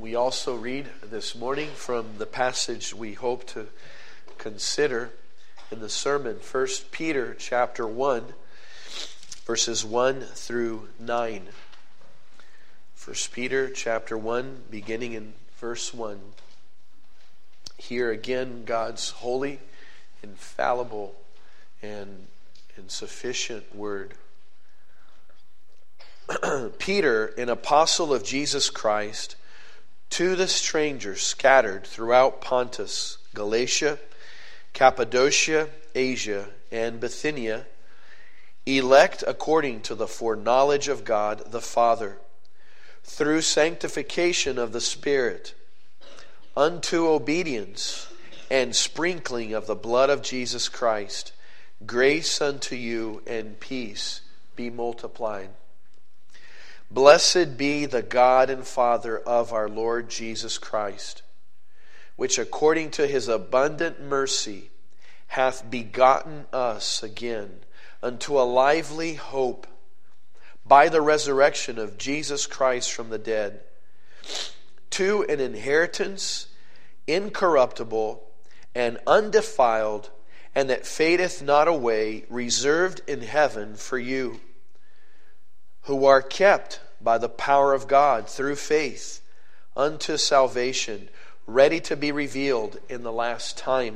We also read this morning from the passage we hope to consider in the sermon, 1 Peter chapter 1, verses 1 through 9. 1 Peter chapter 1, beginning in verse 1. Here again, God's holy, infallible, and sufficient word. Peter, an apostle of Jesus Christ, to the strangers scattered throughout Pontus, Galatia, Cappadocia, Asia, and Bithynia, elect according to the foreknowledge of God the Father, through sanctification of the Spirit, unto obedience and sprinkling of the blood of Jesus Christ, grace unto you and peace be multiplied. Blessed be the God and Father of our Lord Jesus Christ, which according to his abundant mercy hath begotten us again unto a lively hope by the resurrection of Jesus Christ from the dead, to an inheritance incorruptible and undefiled, and that fadeth not away, reserved in heaven for you, who are kept by the power of God through faith unto salvation, ready to be revealed in the last time,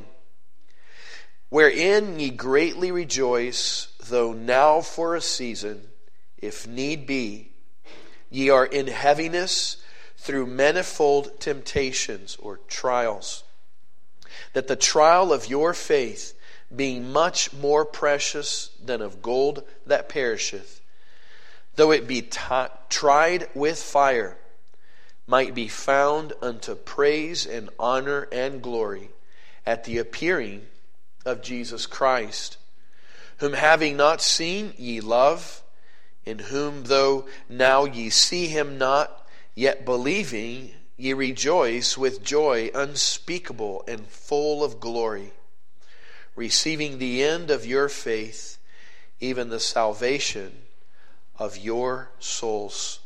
wherein ye greatly rejoice, though now for a season, if need be, ye are in heaviness through manifold temptations or trials, that the trial of your faith, being much more precious than of gold that perisheth, though it be tried with fire, might be found unto praise and honor and glory at the appearing of Jesus Christ, whom having not seen ye love, in whom though now ye see him not, yet believing ye rejoice with joy unspeakable and full of glory, receiving the end of your faith, even the salvation of your souls.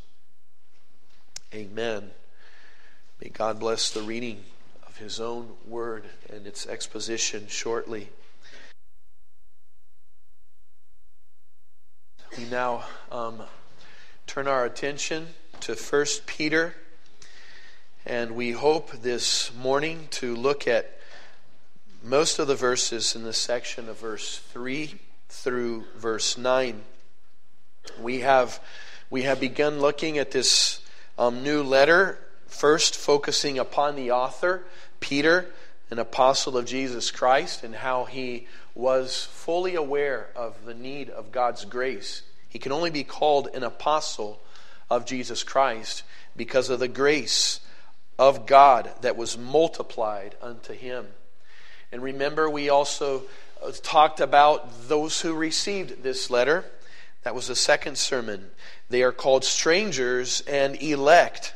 Amen. May God bless the reading of his own word and its exposition shortly. We now turn our attention to 1 Peter, and we hope this morning to look at most of the verses in the section of verse 3 through verse 9. We have begun looking at this new letter, first focusing upon the author, Peter, an apostle of Jesus Christ, and how he was fully aware of the need of God's grace. He can only be called an apostle of Jesus Christ because of the grace of God that was multiplied unto him. And remember, we also talked about those who received this letter. That was the second sermon. They are called strangers and elect.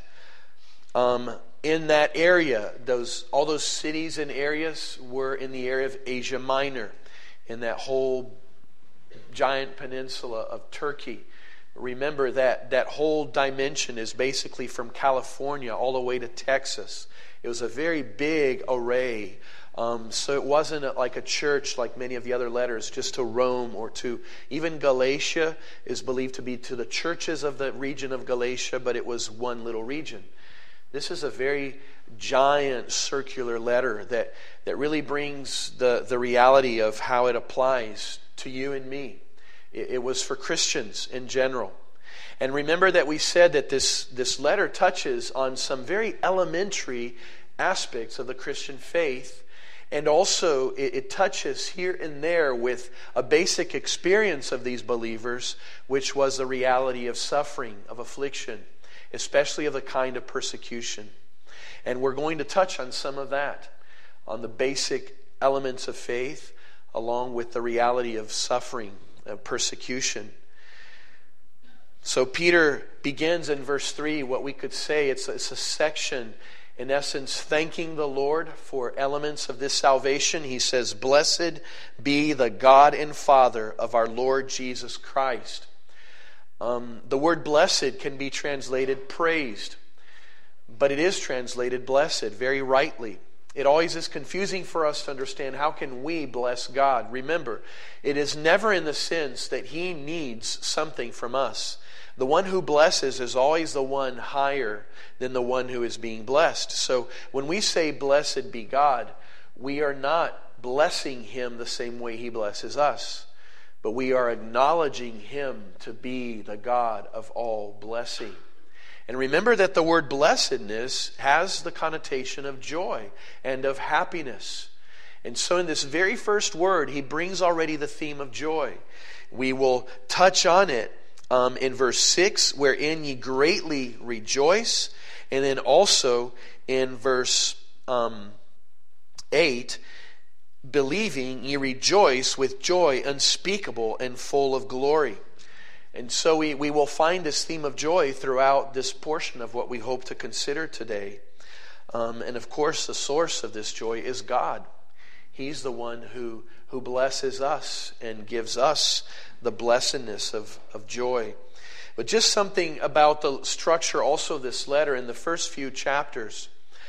In that area, all those cities and areas were in the area of Asia Minor, in that whole giant peninsula of Turkey. Remember that whole dimension is basically from California all the way to Texas. It was a very big array. So it wasn't like a church like many of the other letters, just to Rome or to even Galatia is believed to be to the churches of the region of Galatia, but it was one little region. This is a very giant circular letter that really brings the reality of how it applies to you and me. It was for Christians in general. And remember that we said that this letter touches on some very elementary aspects of the Christian faith. And also, it touches here and there with a basic experience of these believers, which was the reality of suffering, of affliction, especially of the kind of persecution. And we're going to touch on some of that, on the basic elements of faith, along with the reality of suffering, of persecution. So Peter begins in verse 3, what we could say, it's a section in essence, thanking the Lord for elements of this salvation. He says, "Blessed be the God and Father of our Lord Jesus Christ." The word blessed can be translated praised. but it is translated blessed very rightly. It always is confusing for us to understand, how can we bless God? Remember, it is never in the sense that He needs something from us. The one who blesses is always the one higher than the one who is being blessed. So when we say blessed be God, we are not blessing Him the same way He blesses us, but we are acknowledging Him to be the God of all blessing. And remember that the word blessedness has the connotation of joy and of happiness. And so in this very first word, he brings already the theme of joy. We will touch on it in verse 6, wherein ye greatly rejoice. And then also in verse 8, believing ye rejoice with joy unspeakable and full of glory. And so we will find this theme of joy throughout this portion of what we hope to consider today. And of course, the source of this joy is God. He's the one who blesses us and gives us the blessedness of joy. But just something about the structure also of this letter in the first few chapters.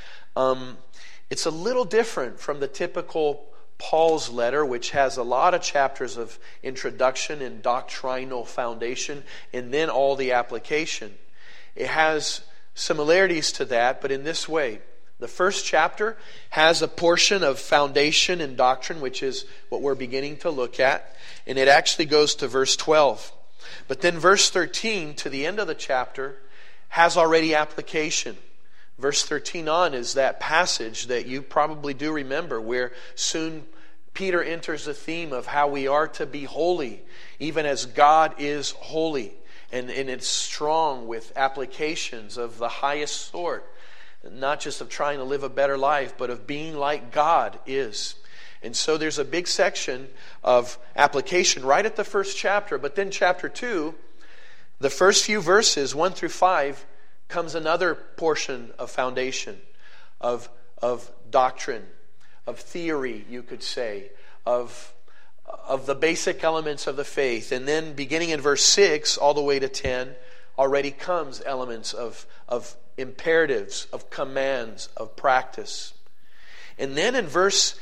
It's a little different from the typical Paul's letter, which has a lot of chapters of introduction and doctrinal foundation, and then all the application. It has similarities to that, but in this way. The first chapter has a portion of foundation and doctrine, which is what we're beginning to look at, and it actually goes to verse 12. But then verse 13 to the end of the chapter has already application. Verse 13 on is that passage that you probably do remember, where soon Peter enters the theme of how we are to be holy, even as God is holy. And it's strong with applications of the highest sort, not just of trying to live a better life, but of being like God is. And so there's a big section of application right at the first chapter. But then chapter 2, the first few verses, 1 through 5, comes another portion of foundation, of doctrine, of theory, you could say, of the basic elements of the faith. And then beginning in verse 6 all the way to 10 already comes elements of imperatives, of commands, of practice. And then in verse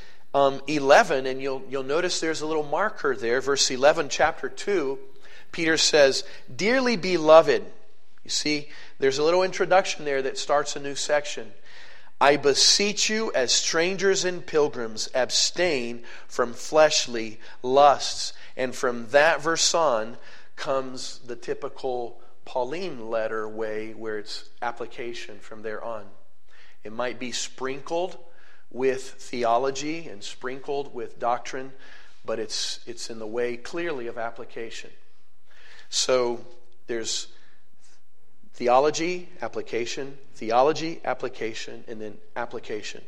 11, and you'll notice there's a little marker there, verse 11, chapter 2, Peter says, "Dearly beloved," you see, there's a little introduction there that starts a new section. "I beseech you as strangers and pilgrims, abstain from fleshly lusts." And from that verse on comes the typical Pauline letter way, where it's application from there on. It might be sprinkled with theology and sprinkled with doctrine, but it's in the way clearly of application. So there's theology, application, and then application.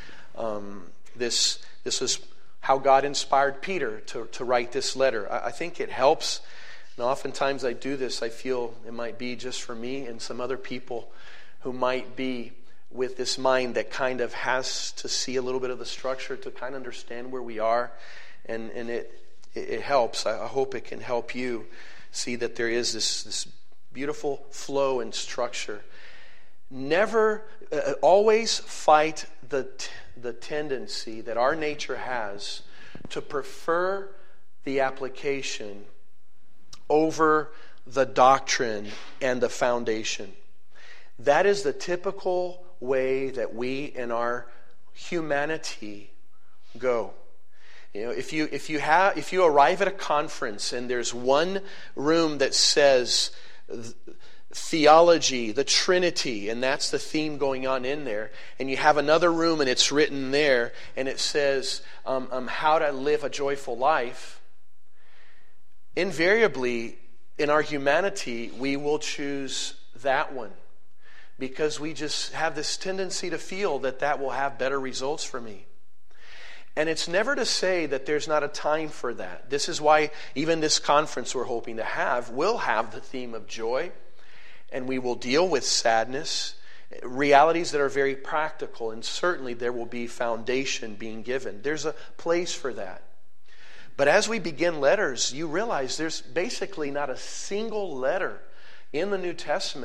This is how God inspired Peter to write this letter. I think it helps. And oftentimes I do this, I feel it might be just for me and some other people who might be with this mind that kind of has to see a little bit of the structure to kind of understand where we are. And it helps. I hope it can help you see that there is this beautiful flow and structure. Never, always fight the tendency that our nature has to prefer the application over the doctrine and the foundation. That is the typical way that we in our humanity go. You know, if you arrive at a conference and there's one room that says theology, the Trinity, and that's the theme going on in there, and you have another room and it's written there and it says how to live a joyful life, invariably in our humanity we will choose that one, because we just have this tendency to feel that will have better results for me. And it's never to say that there's not a time for that. This is why even this conference we're hoping to have will have the theme of joy, and we will deal with sadness, realities that are very practical, and certainly there will be foundation being given. There's a place for that. But as we begin letters, you realize there's basically not a single letter in the New Testament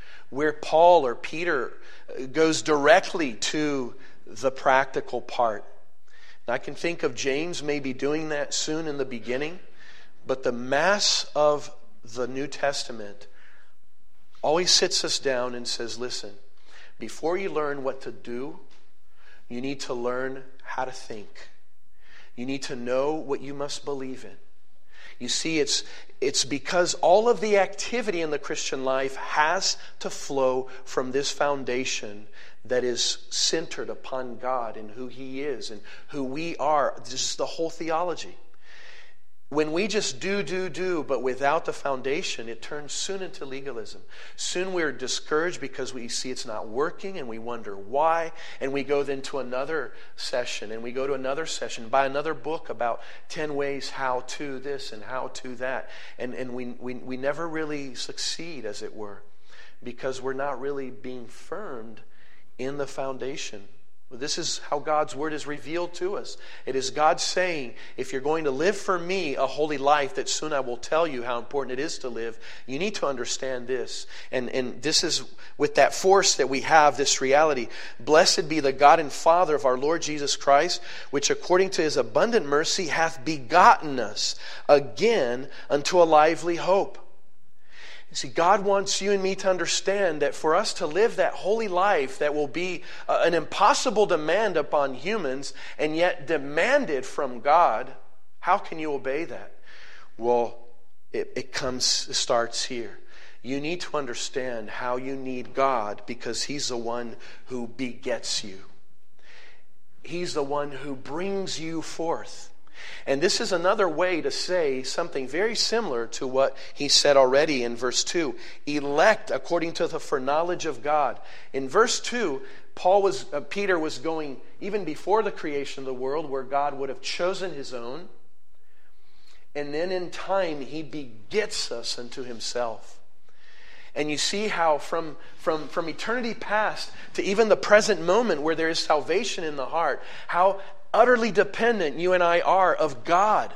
where Paul or Peter goes directly to the practical part. And I can think of James maybe doing that soon in the beginning, but the mass of the New Testament always sits us down and says, listen, before you learn what to do, you need to learn how to think. You need to know what you must believe in. You see, it's because all of the activity in the Christian life has to flow from this foundation that is centered upon God and who He is and who we are. This is the whole theology. When we just do, but without the foundation, it turns soon into legalism. Soon we're discouraged because we see it's not working and we wonder why. And we go then to another session and we go to another session, buy another book about 10 ways how to this and how to that. And we never really succeed, as it were, because we're not really being firmed in the foundation. This is how God's Word is revealed to us. It is God saying, if you're going to live for me a holy life that soon I will tell you how important it is to live, you need to understand this. And this is with that force that we have, this reality. Blessed be the God and Father of our Lord Jesus Christ, which according to His abundant mercy hath begotten us again unto a lively hope. You see, God wants you and me to understand that for us to live that holy life that will be an impossible demand upon humans and yet demanded from God, how can you obey that? Well, it starts here. You need to understand how you need God because He's the one who begets you. He's the one who brings you forth. And this is another way to say something very similar to what he said already in verse 2. Elect according to the foreknowledge of God. In verse 2, Peter was going even before the creation of the world where God would have chosen His own. And then in time He begets us unto Himself. And you see how from eternity past to even the present moment where there is salvation in the heart, how utterly dependent you and I are of God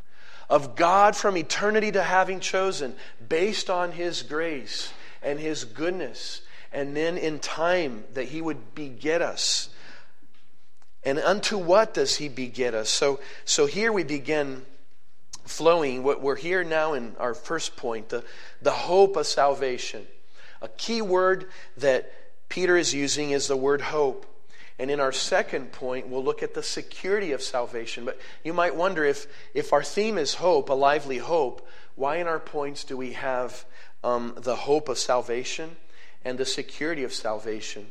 from eternity to having chosen, based on His grace and His goodness, and then in time that He would beget us. And unto what does He beget us? So here we begin flowing. What we're here now in our first point, the hope of salvation. A key word that Peter is using is the word hope. And in our second point, we'll look at the security of salvation. But you might wonder if our theme is hope, a lively hope, why in our points do we have the hope of salvation and the security of salvation?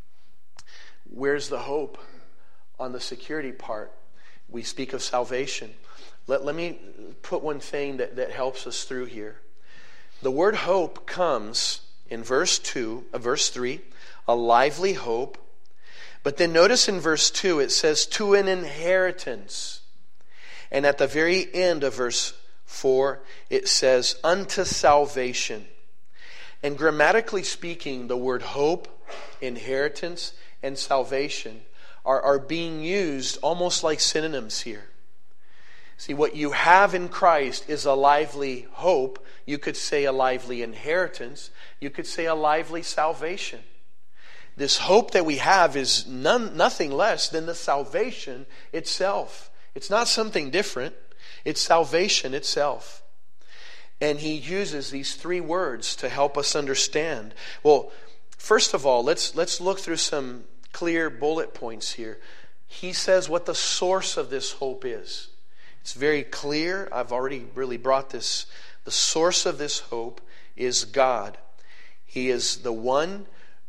Where's the hope on the security part? We speak of salvation. Let me put one thing that helps us through here. The word hope comes in verse 3, a lively hope. But then notice in verse 2, it says, to an inheritance. And at the very end of verse 4, it says, unto salvation. And grammatically speaking, the word hope, inheritance, and salvation are being used almost like synonyms here. See, what you have in Christ is a lively hope. You could say a lively inheritance. You could say a lively salvation. This hope that we have is nothing less than the salvation itself. It's not something different. It's salvation itself. And he uses these three words to help us understand. Well, first of all, let's look through some clear bullet points here. He says what the source of this hope is. It's very clear. I've already really brought this. The source of this hope is God. He is the one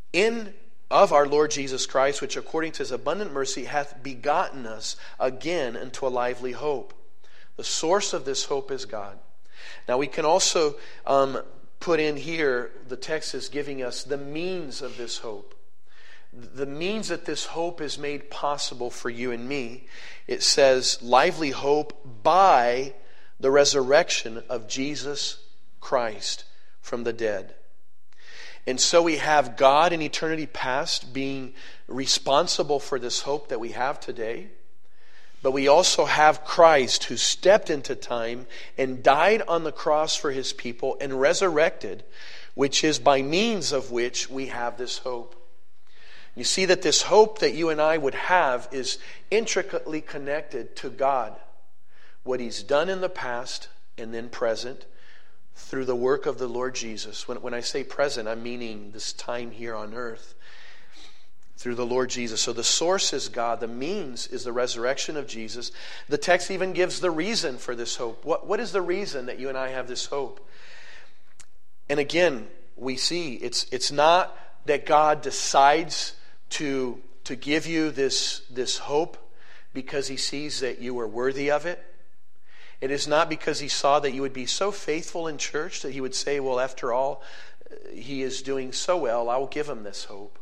of our Lord Jesus Christ, which according to His abundant mercy hath begotten us again into a lively hope. The source of this hope is God. Now we can also put in here, the text is giving us the means of this hope. The means that this hope is made possible for you and me. It says, lively hope by the resurrection of Jesus Christ from the dead. And so we have God in eternity past being responsible for this hope that we have today. But we also have Christ who stepped into time and died on the cross for His people and resurrected, which is by means of which we have this hope. You see that this hope that you and I would have is intricately connected to God, what He's done in the past and then present through the work of the Lord Jesus. When I say present, I'm meaning this time here on earth through the Lord Jesus. So the source is God. The means is the resurrection of Jesus. The text even gives the reason for this hope. What is the reason that you and I have this hope? And again, we see it's not that God decides to give you this hope because He sees that you are worthy of it. It is not because He saw that you would be so faithful in church that He would say, well, after all, he is doing so well, I will give him this hope.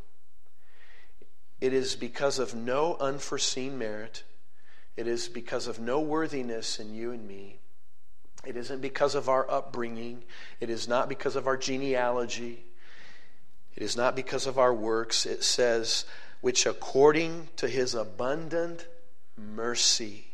It is because of no unforeseen merit. It is because of no worthiness in you and me. It isn't because of our upbringing. It is not because of our genealogy. It is not because of our works. It says, which according to His abundant mercy.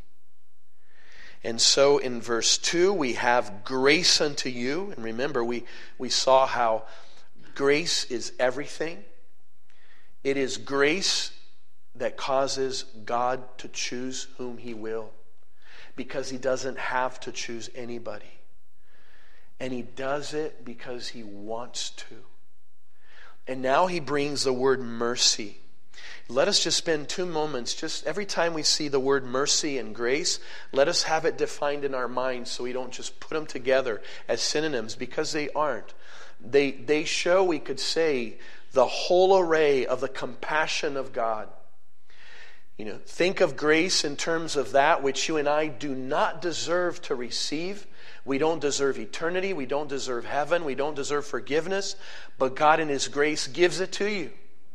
And so in verse 2, we have grace unto you. And remember, we saw how grace is everything. It is grace that causes God to choose whom He will, because He doesn't have to choose anybody. And He does it because He wants to. And now He brings the word mercy. Let us just spend 2 moments, just every time we see the word mercy and grace, let us have it defined in our minds so we don't just put them together as synonyms, because they aren't. They show, we could say, the whole array of the compassion of God. Think of grace in terms of that which you and I do not deserve to receive. We don't deserve eternity. We don't deserve heaven. We don't deserve forgiveness. But God in His grace gives it to you.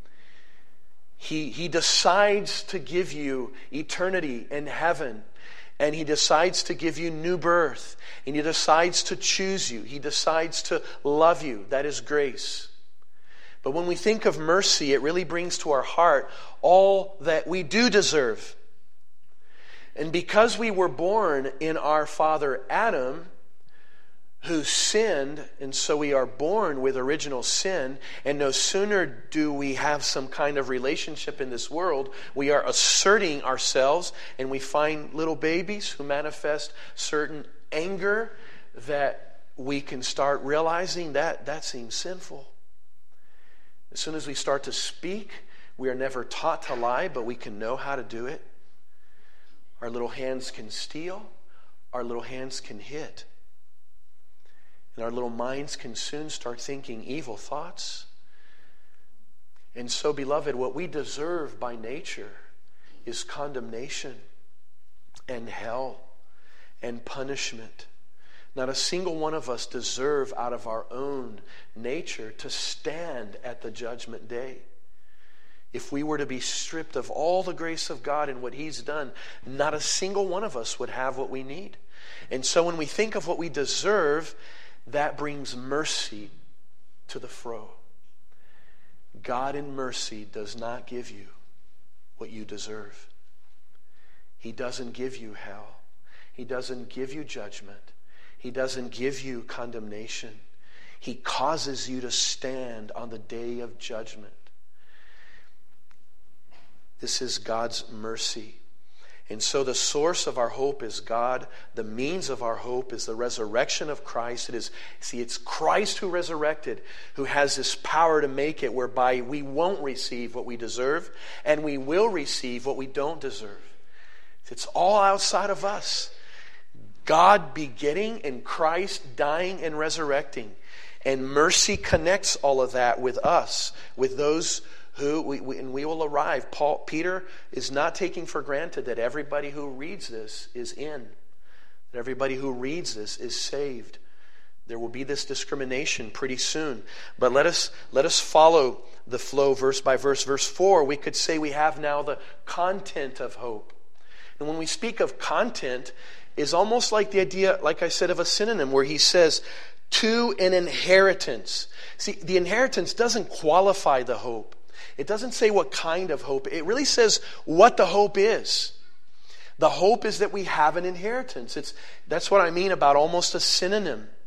He decides to give you eternity and heaven. And He decides to give you new birth. And He decides to choose you. He decides to love you. That is grace. But when we think of mercy, it really brings to our heart all that we do deserve. And because we were born in our father Adam, who sinned, and so we are born with original sin, and no sooner do we have some kind of relationship in this world, we are asserting ourselves, and we find little babies who manifest certain anger that we can start realizing that seems sinful. As soon as we start to speak, we are never taught to lie, but we can know how to do it. Our little hands can steal. Our little hands can hit. And our little minds can soon start thinking evil thoughts. And so, beloved, what we deserve by nature is condemnation and hell and punishment. Not a single one of us deserve out of our own nature to stand at the judgment day. If we were to be stripped of all the grace of God and what He's done, not a single one of us would have what we need. And so when we think of what we deserve, that brings mercy to the fro. God in mercy does not give you what you deserve. He doesn't give you hell. He doesn't give you judgment. He doesn't give you condemnation. He causes you to stand on the day of judgment. This is God's mercy. And so the source of our hope is God. The means of our hope is the resurrection of Christ. It's Christ who resurrected, who has this power to make it whereby we won't receive what we deserve, and we will receive what we don't deserve. It's all outside of us. God begetting and Christ dying and resurrecting. And mercy connects all of that with us, with those who, we will arrive. Peter is not taking for granted that everybody who reads this is in. That everybody who reads this is saved. There will be this discrimination pretty soon. But let us follow the flow verse by verse. Verse 4, we could say we have now the content of hope. And when we speak of content, is almost like the idea, like I said, of a synonym where he says, to an inheritance. See, the inheritance doesn't qualify the hope. It doesn't say what kind of hope. It really says what the hope is. The hope is that we have an inheritance. That's what I mean about almost a synonym.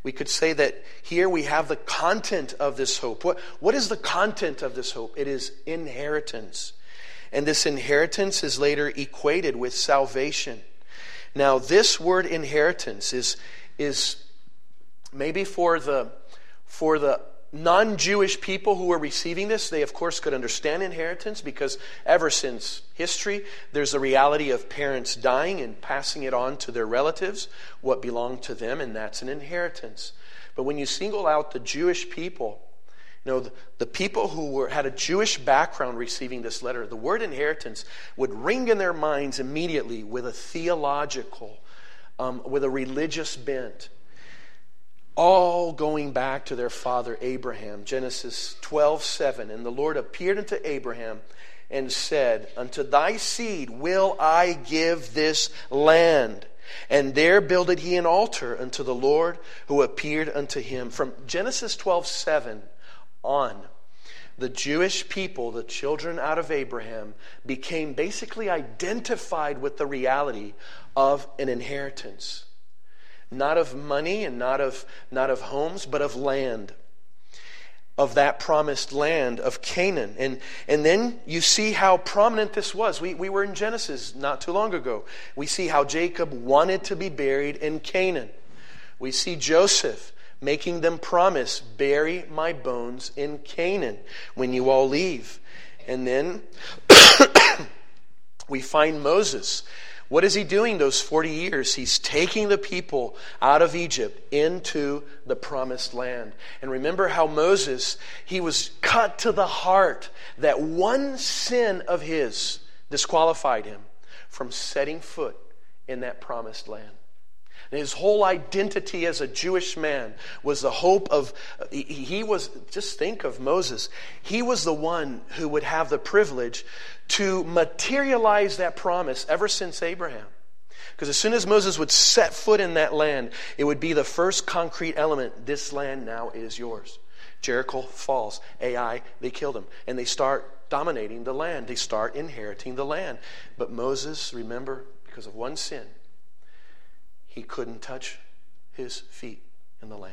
We could say that here we have the content of this hope. What is the content of this hope? It is inheritance. And this inheritance is later equated with salvation. Now, this word inheritance is maybe for the non-Jewish people who were receiving this. They, of course, could understand inheritance because ever since history, there's a reality of parents dying and passing it on to their relatives, what belonged to them, and that's an inheritance. But when you single out the Jewish people, the people who had a Jewish background receiving this letter, the word inheritance would ring in their minds immediately with a theological, with a religious bent. All going back to their father Abraham. Genesis 12:7. And the Lord appeared unto Abraham and said, Unto thy seed will I give this land. And there builded he an altar unto the Lord who appeared unto him. From Genesis 12:7 on, the Jewish people, the children out of Abraham, became basically identified with the reality of an inheritance. Not of money and not of homes, but of land. Of that promised land of Canaan. And then you see how prominent this was. We were in Genesis not too long ago. We see how Jacob wanted to be buried in Canaan. We see Joseph making them promise, bury my bones in Canaan when you all leave. And then we find Moses. What is he doing those 40 years? He's taking the people out of Egypt into the promised land. And remember how Moses, he was cut to the heart that one sin of his disqualified him from setting foot in that promised land. And his whole identity as a Jewish man was the hope of, he was, just think of Moses. He was the one who would have the privilege to materialize that promise ever since Abraham. Because as soon as Moses would set foot in that land, it would be the first concrete element. This land now is yours. Jericho falls. Ai, they killed him. And they start dominating the land. They start inheriting the land. But Moses, remember, because of one sin, he couldn't touch his feet in the land.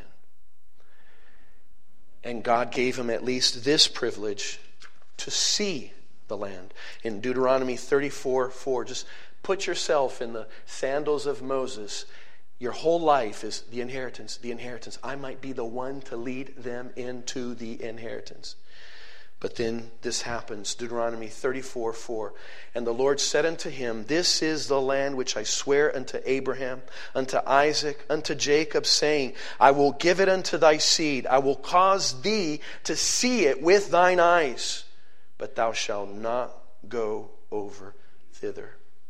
And God gave him at least this privilege to see the land. In Deuteronomy 34:4, just put yourself in the sandals of Moses. Your whole life is the inheritance, the inheritance. I might be the one to lead them into the inheritance. But then this happens, Deuteronomy 34:4. And the Lord said unto him, This is the land which I swear unto Abraham, unto Isaac, unto Jacob, saying, I will give it unto thy seed. I will cause thee to see it with thine eyes, but thou shalt not go over thither.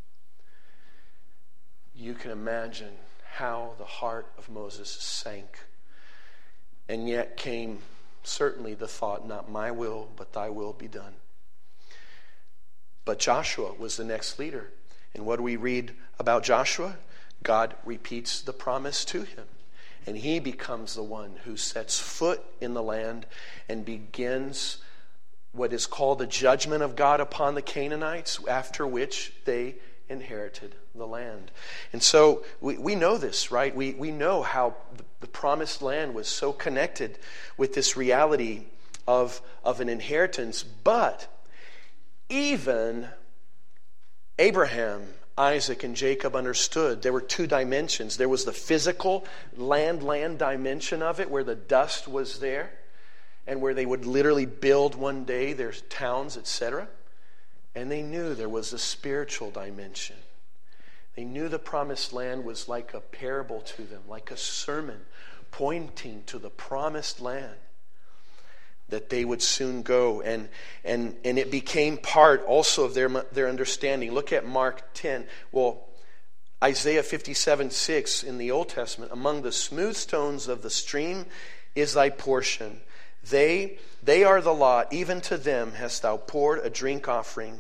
You can imagine how the heart of Moses sank. And yet came certainly the thought, not my will, but thy will be done. But Joshua was the next leader. And what do we read about Joshua? God repeats the promise to him. And he becomes the one who sets foot in the land and begins what is called the judgment of God upon the Canaanites, after which they inherited the land. And so we know this, right? We know how the promised land was so connected with this reality of an inheritance. But even Abraham, Isaac, and Jacob understood there were two dimensions. There was the physical land dimension of it, where the dust was there, and where they would literally build one day their towns, etc. And they knew there was a spiritual dimension. They knew the promised land was like a parable to them, like a sermon pointing to the promised land that they would soon go. And it became part also of their understanding. Look at Mark 10. Well, Isaiah 57:6 in the Old Testament. Among the smooth stones of the stream is thy portion. They are the lot, even to them hast thou poured a drink offering.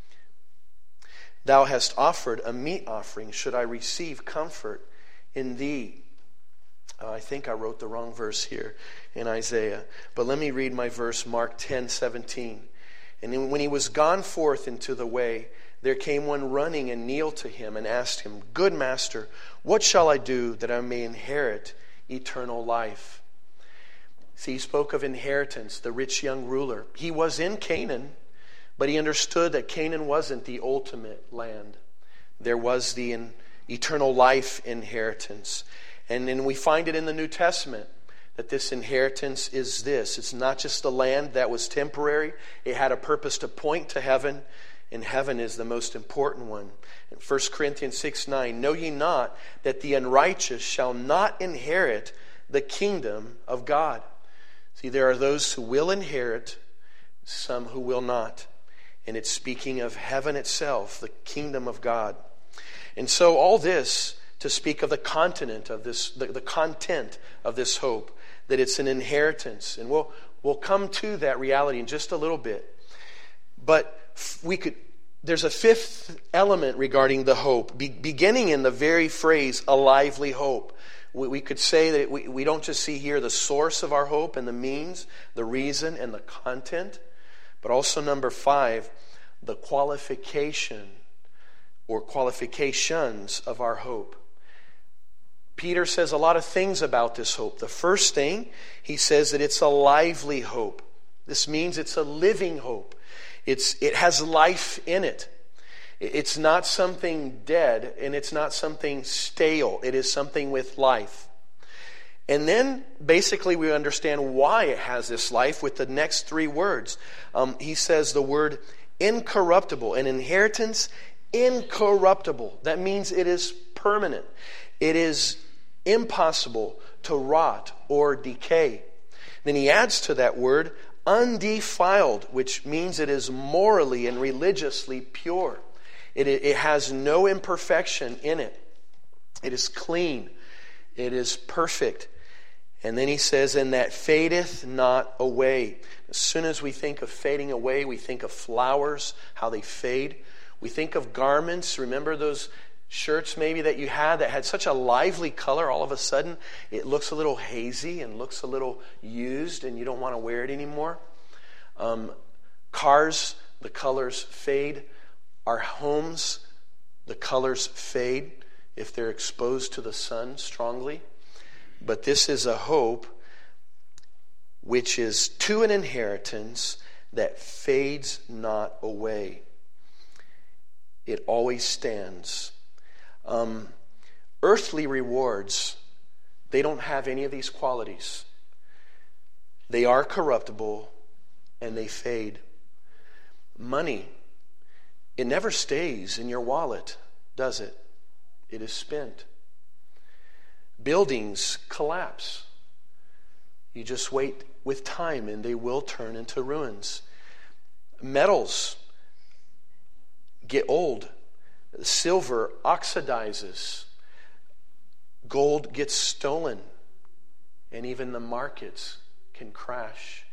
Thou hast offered a meat offering. Should I receive comfort in thee? I think I wrote the wrong verse here in Isaiah. But let me read my verse, Mark 10:17. And when he was gone forth into the way, there came one running and kneeled to him and asked him, Good master, what shall I do that I may inherit eternal life. See, he spoke of inheritance, the rich young ruler. He was in Canaan, but he understood that Canaan wasn't the ultimate land. There was the eternal life inheritance. And then we find it in the New Testament that this inheritance is this. It's not just the land that was temporary. It had a purpose to point to heaven, and heaven is the most important one. In 1 Corinthians 6:9, know ye not that the unrighteous shall not inherit the kingdom of God? See, there are those who will inherit, some who will not. And it's speaking of heaven itself, the kingdom of God. And so all this to speak of the content of this, the content of this hope, that it's an inheritance. And we'll come to that reality in just a little bit. But there's a fifth element regarding the hope, beginning in the very phrase, a lively hope. We could say that we don't just see here the source of our hope and the means, the reason and the content, but also number 5, the qualification or qualifications of our hope. Peter says a lot of things about this hope. The first thing, he says that it's a lively hope. This means it's a living hope. It has life in it. It's not something dead, and it's not something stale. It is something with life. And then, basically, we understand why it has this life with the next 3 words. He says the word incorruptible, an inheritance incorruptible. That means it is permanent. It is impossible to rot or decay. Then he adds to that word undefiled, which means it is morally and religiously pure. It has no imperfection in it. It is clean. It is perfect. And then he says, and that fadeth not away. As soon as we think of fading away, we think of flowers, how they fade. We think of garments. Remember those shirts maybe that you had that had such a lively color, all of a sudden it looks a little hazy and looks a little used and you don't want to wear it anymore. Cars, the colors fade. Our homes, the colors fade if they're exposed to the sun strongly. But this is a hope which is to an inheritance that fades not away. It always stands. Earthly rewards, they don't have any of these qualities. They are corruptible and they fade. Money, it never stays in your wallet, does it? It is spent. Buildings collapse. You just wait with time and they will turn into ruins. Metals get old. Silver oxidizes. Gold gets stolen. And even the markets can crash.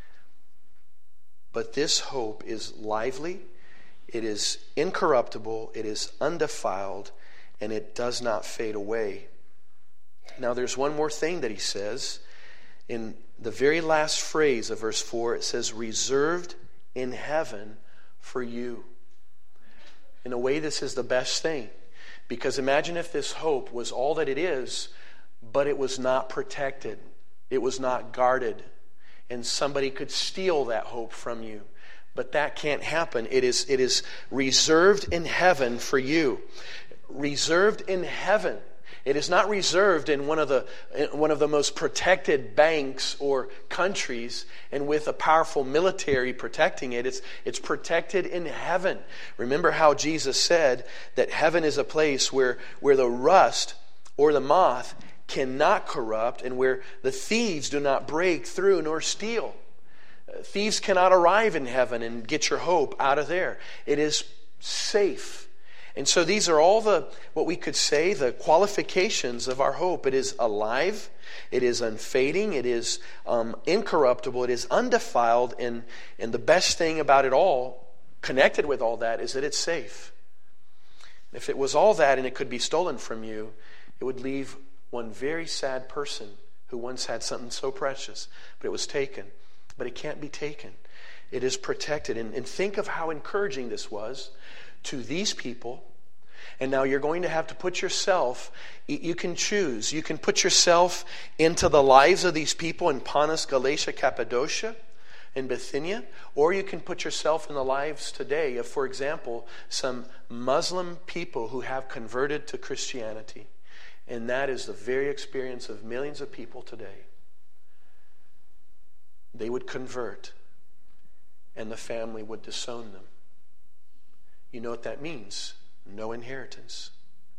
But this hope is lively. It is incorruptible. It is undefiled. And it does not fade away. Now there's one more thing that he says. In the very last phrase of verse 4, it says, reserved in heaven for you. In a way, this is the best thing. Because imagine if this hope was all that it is, but it was not protected. It was not guarded. And somebody could steal that hope from you. But that can't happen. It is reserved in heaven for you. Reserved in heaven. It is not reserved in one of the most protected banks or countries and with a powerful military protecting it. It's protected in heaven. Remember how Jesus said that heaven is a place where the rust or the moth cannot corrupt and where the thieves do not break through nor steal. Thieves cannot arrive in heaven and get your hope out of there. It is safe. And so these are all what we could say, the qualifications of our hope. It is alive, it is unfading, it is incorruptible, it is undefiled, and the best thing about it all, connected with all that, is that it's safe. If it was all that and it could be stolen from you, it would leave one very sad person who once had something so precious, but it was taken. But it can't be taken. It is protected. And think of how encouraging this was to these people And now you're going to have to put yourself, you can choose. You can put yourself into the lives of these people in Pontus, Galatia, Cappadocia, and Bithynia, or you can put yourself in the lives today of, for example, some Muslim people who have converted to Christianity. And that is the very experience of millions of people today. They would convert, and the family would disown them. You know what that means? No inheritance.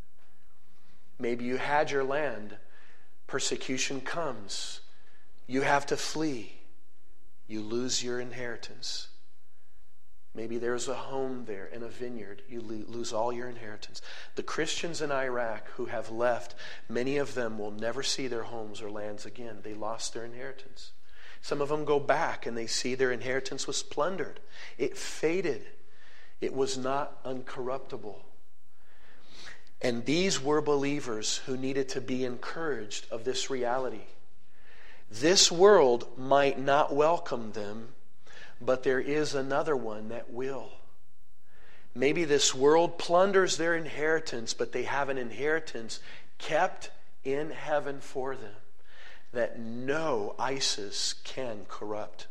Maybe you had your land. Persecution comes. You have to flee. You lose your inheritance. Maybe there's a home there and a vineyard. You lose all your inheritance. The Christians in Iraq who have left, many of them will never see their homes or lands again. They lost their inheritance. Some of them go back and they see their inheritance was plundered. It faded. It was not uncorruptible. And these were believers who needed to be encouraged of this reality. This world might not welcome them, but there is another one that will. Maybe this world plunders their inheritance, but they have an inheritance kept in heaven for them that no ISIS can corrupt.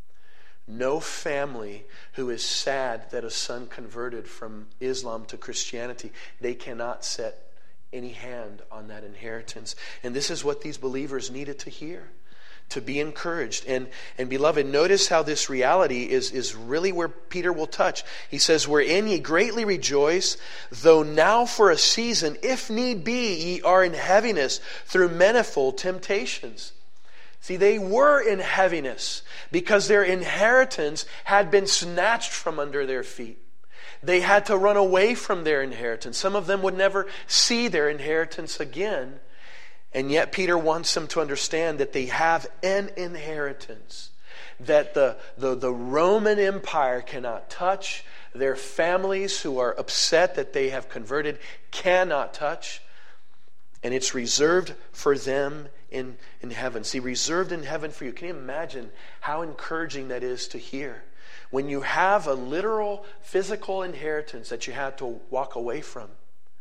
No family who is sad that a son converted from Islam to Christianity, they cannot set any hand on that inheritance. And this is what these believers needed to hear, to be encouraged. And beloved, notice how this reality is really where Peter will touch. He says, "Wherein ye greatly rejoice, though now for a season, if need be, ye are in heaviness through manifold temptations." See, they were in heaviness because their inheritance had been snatched from under their feet. They had to run away from their inheritance. Some of them would never see their inheritance again. And yet Peter wants them to understand that they have an inheritance that the Roman Empire cannot touch. Their families who are upset that they have converted cannot touch. And it's reserved for them in heaven. See, reserved in heaven for you. Can you imagine how encouraging that is to hear? When you have a literal, physical inheritance that you had to walk away from.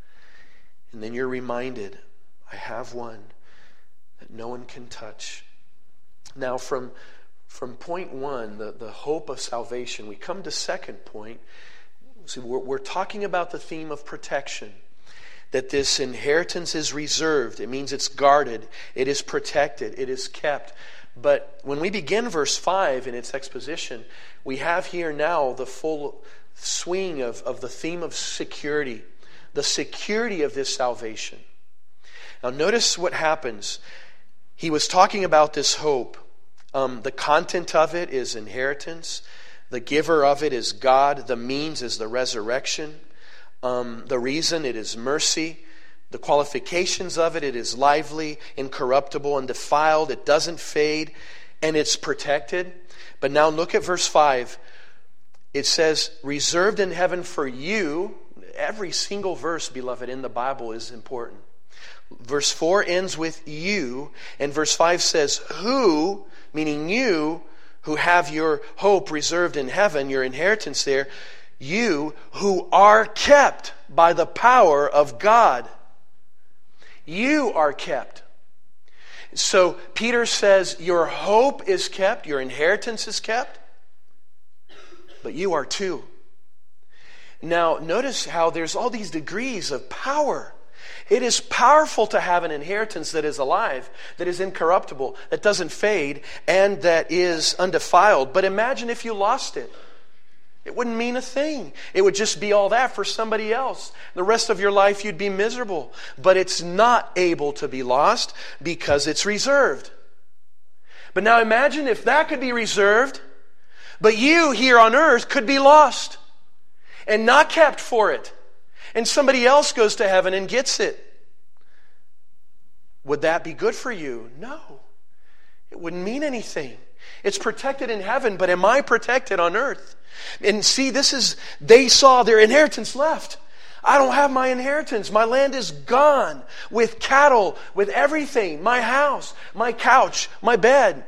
And then you're reminded, I have one that no one can touch. Now from point one, the hope of salvation, we come to second point. See, we're talking about the theme of protection. That this inheritance is reserved. It means it's guarded. It is protected. It is kept. But when we begin verse 5 in its exposition, we have here now the full swing of the theme of security. The security of this salvation. Now notice what happens. He was talking about this hope. The content of it is inheritance. The giver of it is God. The means is the resurrection. The reason, it is mercy. The qualifications of it is lively, incorruptible, undefiled. It doesn't fade, and it's protected. But now look at verse 5. It says, reserved in heaven for you. Every single verse, beloved, in the Bible is important. Verse 4 ends with you, and verse 5 says, who, meaning you, who have your hope reserved in heaven, your inheritance there, you who are kept by the power of God. You are kept. So Peter says your hope is kept, your inheritance is kept, but you are too. Now notice how there's all these degrees of power. It is powerful to have an inheritance that is alive, that is incorruptible, that doesn't fade, and that is undefiled. But imagine if you lost it. It wouldn't mean a thing. It would just be all that for somebody else. The rest of your life you'd be miserable. But it's not able to be lost because it's reserved. But now imagine if that could be reserved, but you here on earth could be lost and not kept for it. And somebody else goes to heaven and gets it. Would that be good for you? No. It wouldn't mean anything. It's protected in heaven, but am I protected on earth? And see, they saw their inheritance left. I don't have my inheritance. My land is gone with cattle, with everything. My house, my couch, my bed.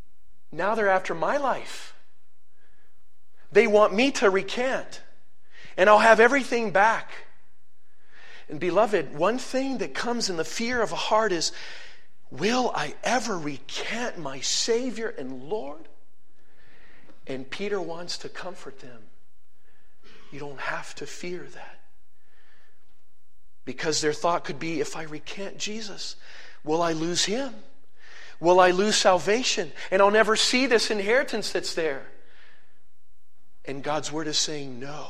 Now they're after my life. They want me to recant. and I'll have everything back. And beloved, one thing that comes in the fear of a heart is, will I ever recant my Savior and Lord? And Peter wants to comfort them. You don't have to fear that. Because their thought could be, if I recant Jesus, will I lose him? Will I lose salvation? And I'll never see this inheritance that's there. And God's word is saying, no.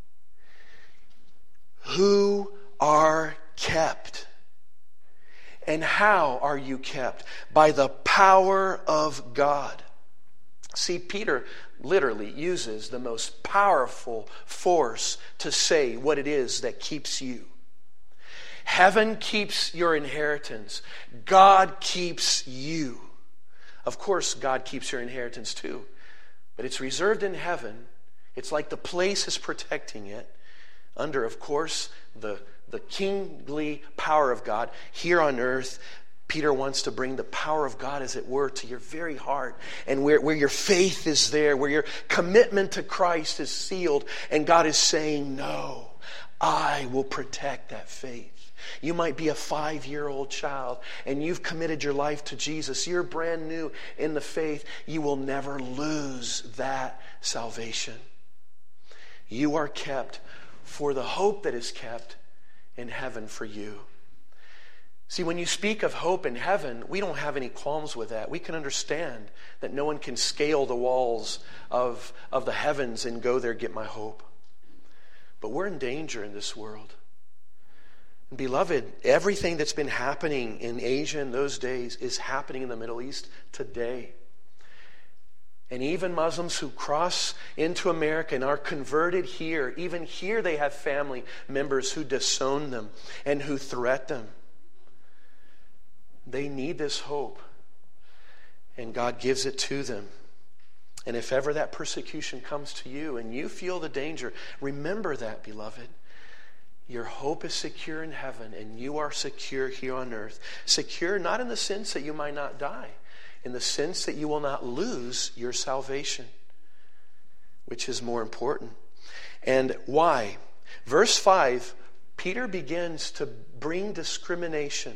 Who are kept? And how are you kept? By the power of God. See, Peter literally uses the most powerful force to say what it is that keeps you. Heaven keeps your inheritance. God keeps you. Of course, God keeps your inheritance too. But it's reserved in heaven. It's like the place is protecting it under, of course, the kingly power of God. Here on earth, Peter wants to bring the power of God, as it were, to your very heart. And where your faith is there, where your commitment to Christ is sealed. And God is saying, no, I will protect that faith. You might be a 5-year-old child and you've committed your life to Jesus. You're brand new in the faith. You will never lose that salvation. You are kept for the hope that is kept in heaven for you. See, when you speak of hope in heaven, we don't have any qualms with that. We can understand that no one can scale the walls of the heavens and go there, get my hope. But we're in danger in this world. Beloved, everything that's been happening in Asia in those days is happening in the Middle East today. And even Muslims who cross into America and are converted here, even here they have family members who disown them and who threat them. They need this hope, and God gives it to them. And if ever that persecution comes to you and you feel the danger, remember that, beloved. Your hope is secure in heaven, and you are secure here on earth. Secure not in the sense that you might not die, in the sense that you will not lose your salvation, which is more important. And why? Verse 5, Peter begins to bring discrimination.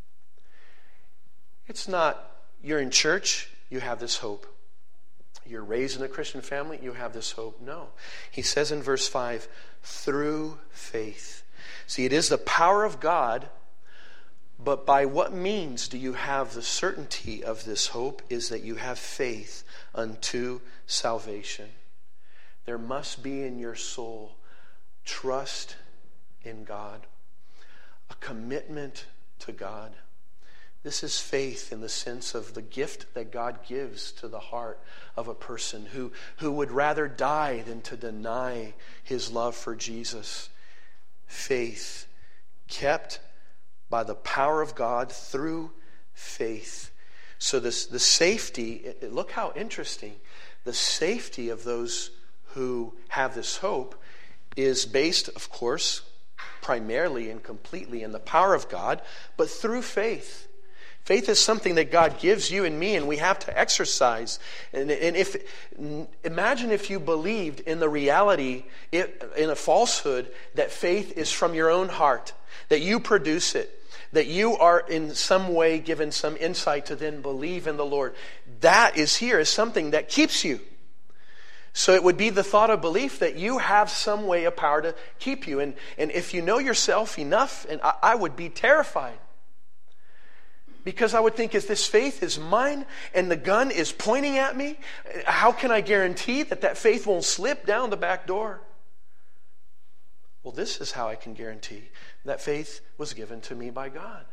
It's not, you're in church, you have this hope. You're raised in a Christian family, you have this hope. No. He says in verse 5, through faith. See, it is the power of God, but by what means do you have the certainty of this hope? Is that you have faith unto salvation. There must be in your soul trust in God, a commitment to God. This is faith in the sense of the gift that God gives to the heart of a person who would rather die than to deny his love for Jesus. Faith, kept by the power of God through faith. So the safety, look how interesting. The safety of those who have this hope is based, of course, primarily and completely in the power of God, but through faith. Faith is something that God gives you and me, and we have to exercise. And imagine if you believed in the reality, in a falsehood, that faith is from your own heart, that you produce it, that you are in some way given some insight to then believe in the Lord. That is something that keeps you. So it would be the thought of belief that you have some way of power to keep you. And if you know yourself enough, and I would be terrified. Because I would think, if this faith is mine and the gun is pointing at me, how can I guarantee that faith won't slip down the back door? Well, this is how I can guarantee that faith was given to me by God.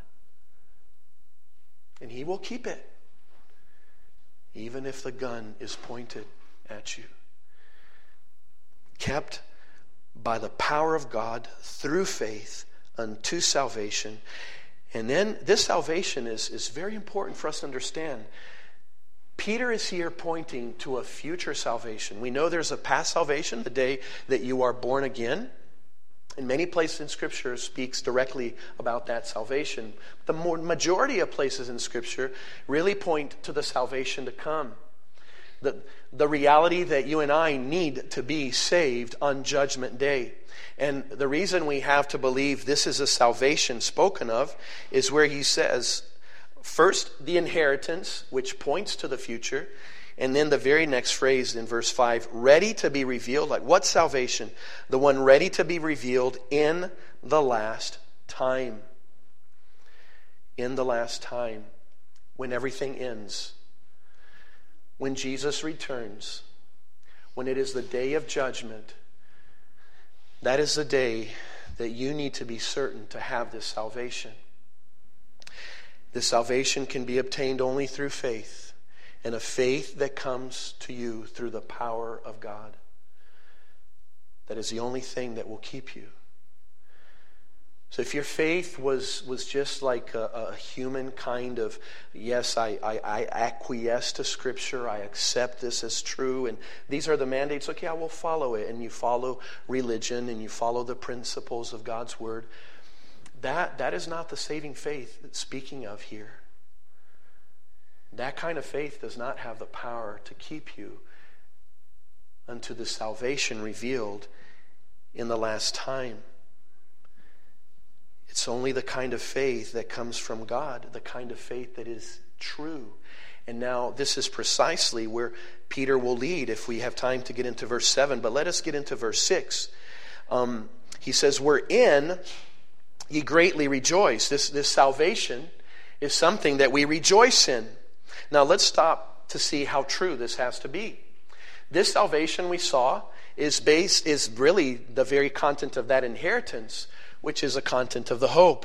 And He will keep it, even if the gun is pointed at you. Kept by the power of God through faith unto salvation. And then this salvation is very important for us to understand. Peter is here pointing to a future salvation. We know there's a past salvation, the day that you are born again. And many places in Scripture speaks directly about that salvation. The majority of places in Scripture really point to the salvation to come. the reality that you and I need to be saved on Judgment Day. And the reason we have to believe this is a salvation spoken of is where he says, first, the inheritance, which points to the future. And then the very next phrase in verse 5, ready to be revealed. Like, what salvation? The one ready to be revealed in the last time. In the last time, when everything ends. When Jesus returns, when it is the day of judgment, that is the day that you need to be certain to have this salvation. This salvation can be obtained only through faith, and a faith that comes to you through the power of God. That is the only thing that will keep you. So if your faith was just like a human kind of, yes, I acquiesce to Scripture, I accept this as true, and these are the mandates, okay, I will follow it, and you follow religion, and you follow the principles of God's Word, that is not the saving faith that's speaking of here. That kind of faith does not have the power to keep you unto the salvation revealed in the last time. It's only the kind of faith that comes from God, the kind of faith that is true. And now this is precisely where Peter will lead if we have time to get into verse 7. But let us get into verse 6. He says, wherein ye greatly rejoice. This salvation is something that we rejoice in. Now let's stop to see how true this has to be. This salvation we saw is really the very content of that inheritance, which is a content of the hope.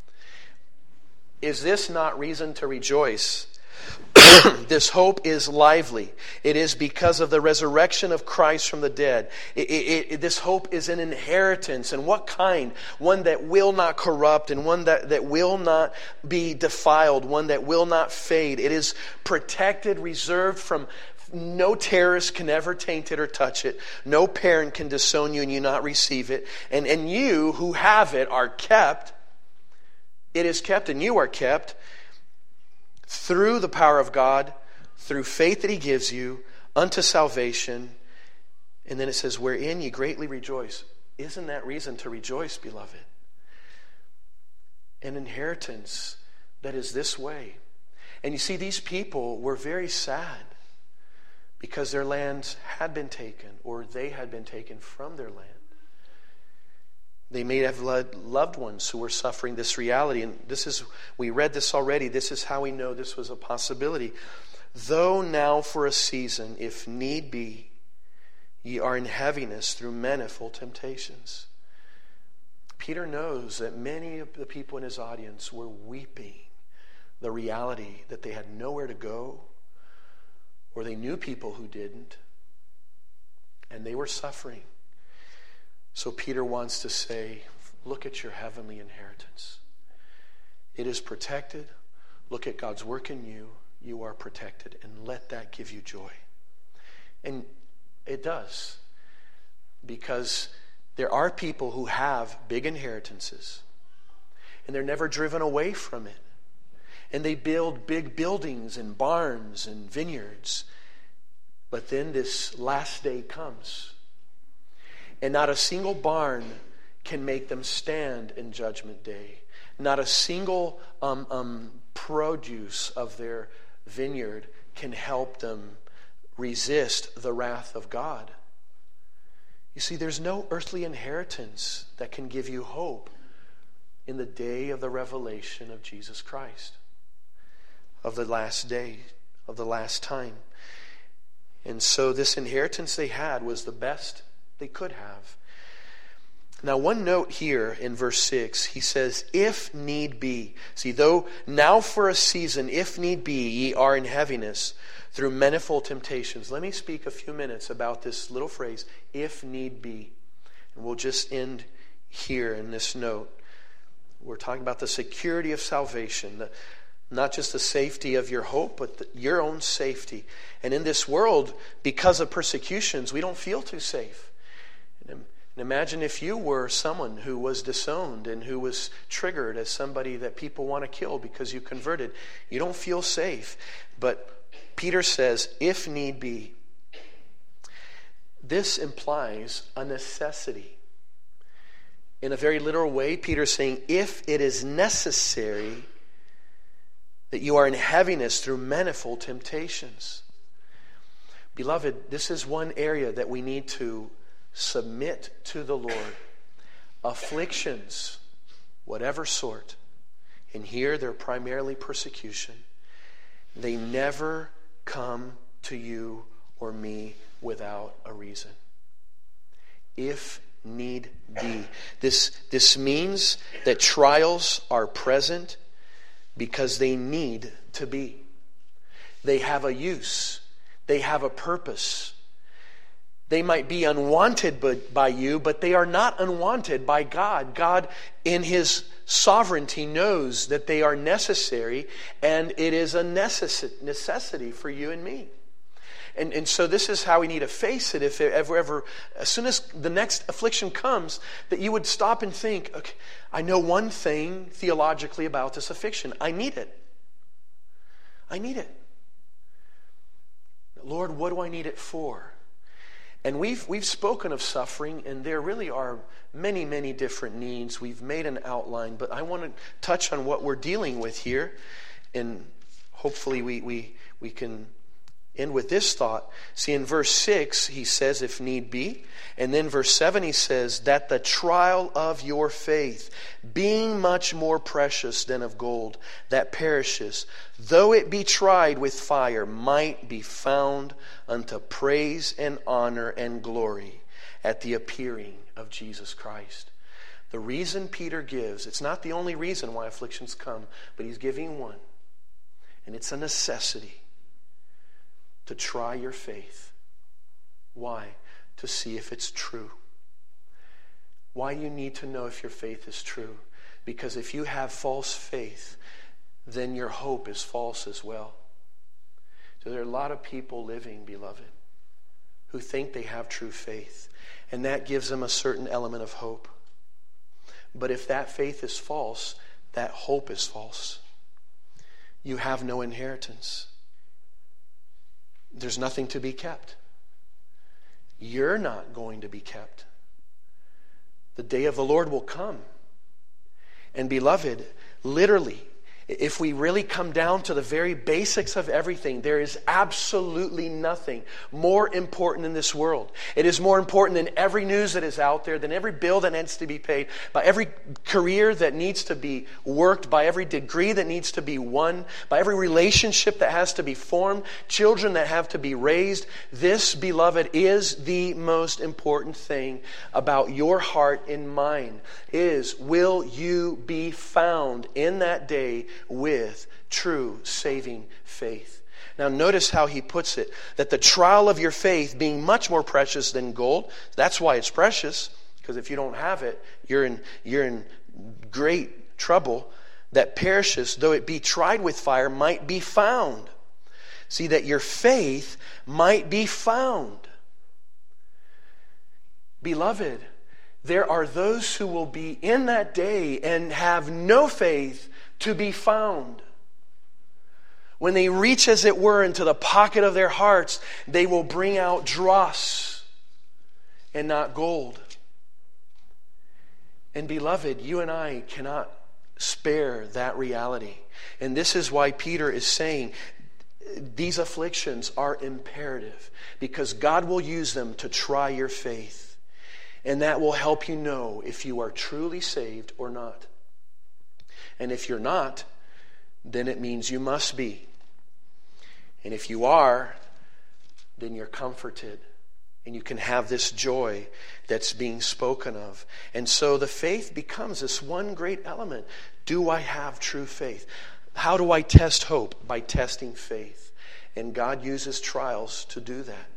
Is this not reason to rejoice? This hope is lively. It is because of the resurrection of Christ from the dead. This hope is an inheritance. And what kind? One that will not corrupt, and one that will not be defiled, one that will not fade. It is protected, reserved from no terrorist can ever taint it or touch it. No parent can disown you and you not receive it. And you who have it are kept. It is kept and you are kept through the power of God, through faith that He gives you, unto salvation. And then it says, wherein ye greatly rejoice. Isn't that reason to rejoice, beloved? An inheritance that is this way. And you see, these people were very sad because their lands had been taken, or they had been taken from their land. They may have loved ones who were suffering this reality. And we read this already. This is how we know this was a possibility. Though now for a season, if need be, ye are in heaviness through manifold temptations. Peter knows that many of the people in his audience were weeping the reality that they had nowhere to go, or they knew people who didn't, and they were suffering. So Peter wants to say, look at your heavenly inheritance. It is protected. Look at God's work in you. You are protected, and let that give you joy. And it does, because there are people who have big inheritances, and they're never driven away from it. And they build big buildings and barns and vineyards. But then this last day comes. And not a single barn can make them stand in Judgment Day. Not a single produce of their vineyard can help them resist the wrath of God. You see, there's no earthly inheritance that can give you hope in the day of the revelation of Jesus Christ, of the last day, of the last time. And so this inheritance they had was the best they could have. Now, one note here in verse 6, he says, if need be. See, though now for a season, if need be, ye are in heaviness through manifold temptations. Let me speak a few minutes about this little phrase, if need be. And we'll just end here in this note. We're talking about the security of salvation, not just the safety of your hope, but your own safety. And in this world, because of persecutions, we don't feel too safe. And imagine if you were someone who was disowned and who was triggered as somebody that people want to kill because you converted. You don't feel safe. But Peter says, if need be. This implies a necessity. In a very literal way, Peter's saying, if it is necessary that you are in heaviness through manifold temptations. Beloved, this is one area that we need to submit to the Lord. Afflictions, whatever sort, and here they're primarily persecution, they never come to you or me without a reason. If need be. This means that trials are present because they need to be. They have a use. They have a purpose. They might be unwanted by you, but they are not unwanted by God. God, in His sovereignty, knows that they are necessary, and it is a necessity for you and me. And so this is how we need to face it. If ever, as soon as the next affliction comes, that you would stop and think, okay, I know one thing theologically about this affliction. I need it. I need it. Lord, what do I need it for? And we've spoken of suffering, and there really are many, many different needs. We've made an outline, but I want to touch on what we're dealing with here, and hopefully we can end with this thought. See, in verse 6, he says, if need be. And then verse 7, he says, that the trial of your faith, being much more precious than of gold, that perishes, though it be tried with fire, might be found unto praise and honor and glory at the appearing of Jesus Christ. The reason Peter gives, it's not the only reason why afflictions come, but he's giving one. And it's a necessity to try your faith. Why? To see if it's true. Why you need to know if your faith is true? Because if you have false faith, then your hope is false as well. So there are a lot of people living, beloved, who think they have true faith, and that gives them a certain element of hope. But if that faith is false, that hope is false. You have no inheritance. There's nothing to be kept. You're not going to be kept. The day of the Lord will come. And beloved, literally, if we really come down to the very basics of everything, there is absolutely nothing more important in this world. It is more important than every news that is out there, than every bill that needs to be paid, by every career that needs to be worked, by every degree that needs to be won, by every relationship that has to be formed, children that have to be raised. This, beloved, is the most important thing about your heart and mind, is will you be found in that day with true saving faith. Now notice how he puts it, that the trial of your faith being much more precious than gold. That's why it's precious, because if you don't have it, you're in great trouble. That perishes, though it be tried with fire, might be found. See, that your faith might be found. Beloved, there are those who will be in that day and have no faith to be found. When they reach, as it were, into the pocket of their hearts, they will bring out dross and not gold. And beloved, you and I cannot spare that reality. And this is why Peter is saying these afflictions are imperative, because God will use them to try your faith. And that will help you know if you are truly saved or not. And if you're not, then it means you must be. And if you are, then you're comforted. And you can have this joy that's being spoken of. And so the faith becomes this one great element. Do I have true faith? How do I test hope? By testing faith. And God uses trials to do that.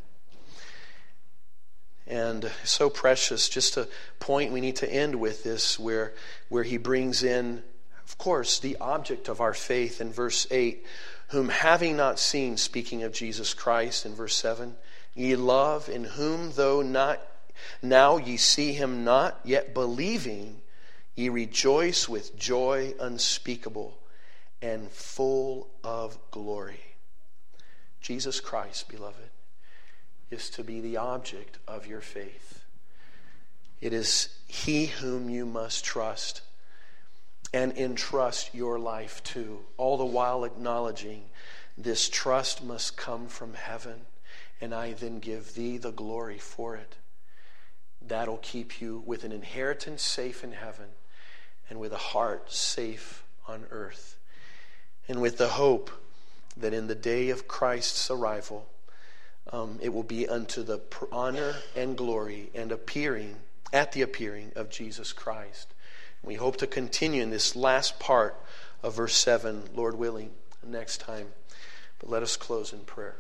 And so precious, just a point we need to end with this, where he brings in, of course, the object of our faith in verse 8, whom having not seen, speaking of Jesus Christ in verse 7, ye love, in whom though not now ye see him not, yet believing, ye rejoice with joy unspeakable and full of glory. Jesus Christ, beloved, is to be the object of your faith. It is He whom you must trust and entrust your life to, all the while acknowledging this trust must come from heaven, and I then give thee the glory for it. That'll keep you with an inheritance safe in heaven and with a heart safe on earth, and with the hope that in the day of Christ's arrival, it will be unto the honor and glory and at the appearing of Jesus Christ. We hope to continue in this last part of verse 7, Lord willing, next time. But let us close in prayer.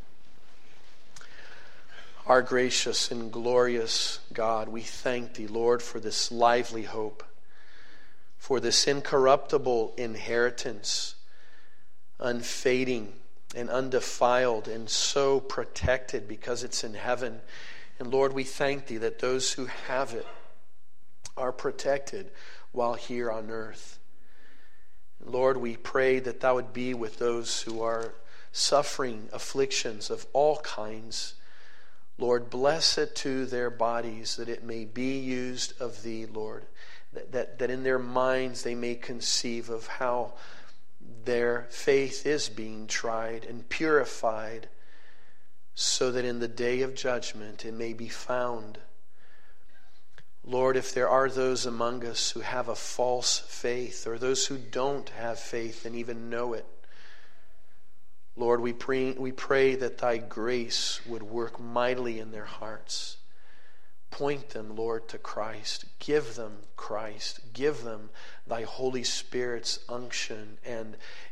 Our gracious and glorious God, we thank Thee, Lord, for this lively hope, for this incorruptible inheritance, unfading and undefiled and so protected because it's in heaven. And Lord, we thank Thee that those who have it are protected while here on earth. Lord, we pray that Thou would be with those who are suffering afflictions of all kinds. Lord, bless it to their bodies, that it may be used of Thee, Lord, that in their minds they may conceive of how their faith is being tried and purified, so that in the day of judgment it may be found. Lord, if there are those among us who have a false faith, or those who don't have faith and even know it, Lord, we pray that Thy grace would work mightily in their hearts. Point them, Lord, to Christ. Give them Christ. Give them Thy Holy Spirit's unction and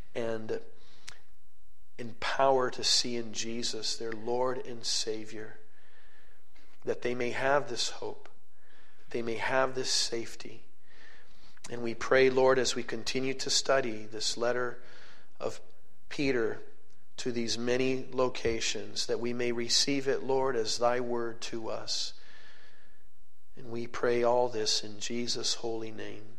power to see in Jesus, their Lord and Savior, that they may have this hope. They may have this safety. And we pray, Lord, as we continue to study this letter of Peter to these many locations, that we may receive it, Lord, as Thy word to us. And we pray all this in Jesus' holy name.